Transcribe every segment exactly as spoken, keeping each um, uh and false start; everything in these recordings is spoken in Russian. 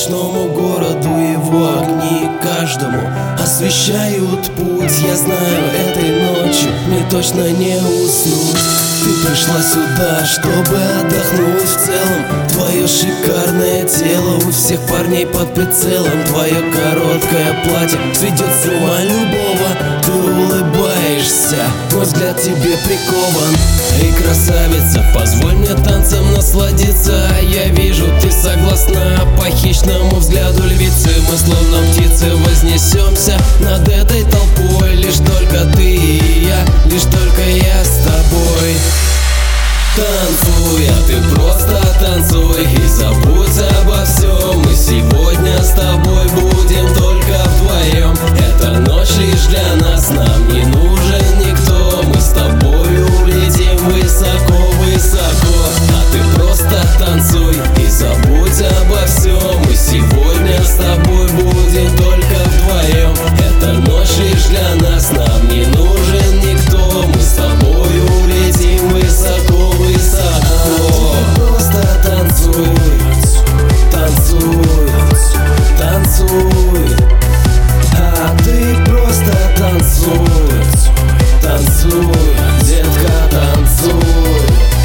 ночному городу его огни каждому освещают путь. Я знаю, этой ночью мне точно не уснуть. Ты пришла сюда, чтобы отдохнуть в целом. Твое шикарное тело у всех парней под прицелом. Твое короткое платье сведет с ума любого. Ты улыбаешься, мой взгляд тебе прикован. Эй, красавица, позволь мне танцем насладиться. Я вижу, ты согласна по хищному взгляду львицы. Мы словно птицы вознесемся над этой толпой. Лишь только ты и я, лишь только я с тобой. Танцуй, а ты просто танцуй и забудь обо всем. Мы сегодня с тобой будем только вдвоем. Эта ночь лишь для нас, нам не нужен никто. Мы с тобой улетим высоко-высоко. А ты просто танцуй и забудь обо всем. Мы сегодня с тобой будем только вдвоем. Эта ночь лишь для нас, нам не нужен никто. Мы с тобой улетим высоко-высоко. Просто танцуй, танцуй, танцуй. А ты просто танцуй, танцуй, детка, танцуй.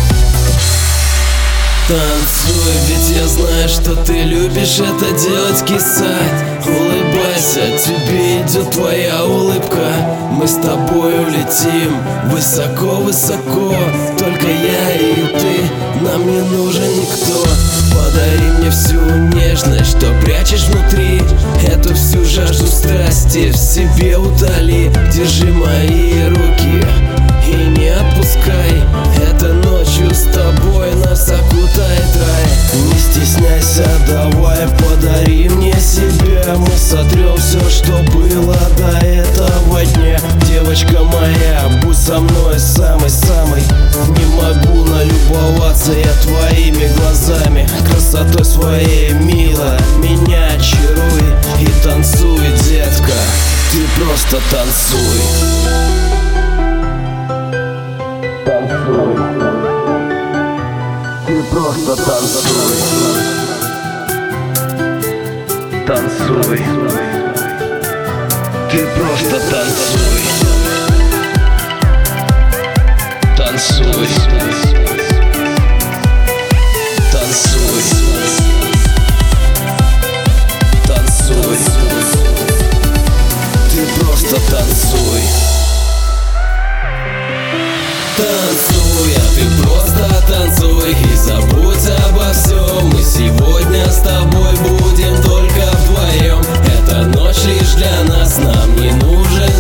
Танцуй, ведь я знаю, что ты любишь это делать, кисать. Улыбайся, тебе идет твоя улыбка. Мы с тобой улетим высоко-высоко. Только я и ты, нам не нужен никто. Подари мне всю нежность, что прячешь внутри. Эту всю жажду страсти в себе утоли. Держи мои руки и не отпускай. Это ночью с тобой нас окутает рай. Не стесняйся, давай подари мне себя. Мы сотрем все, что было до этого дня. Девочка моя, будь со мной самой-самой. Не могу налюбоваться я твоими глазами. Красотой своей, мило, меня чаруй. И танцуй, детка, ты просто танцуй. Танцуй, ты просто танцуй. Танцуй, ты просто танцуй. Танцуй, танцуй, танцуй. Ты просто танцуй. Танцуй, а ты просто танцуй и забудь обо всем. Мы сегодня с тобой будем только вдвоем. Эта ночь лишь для нас, нам не нужен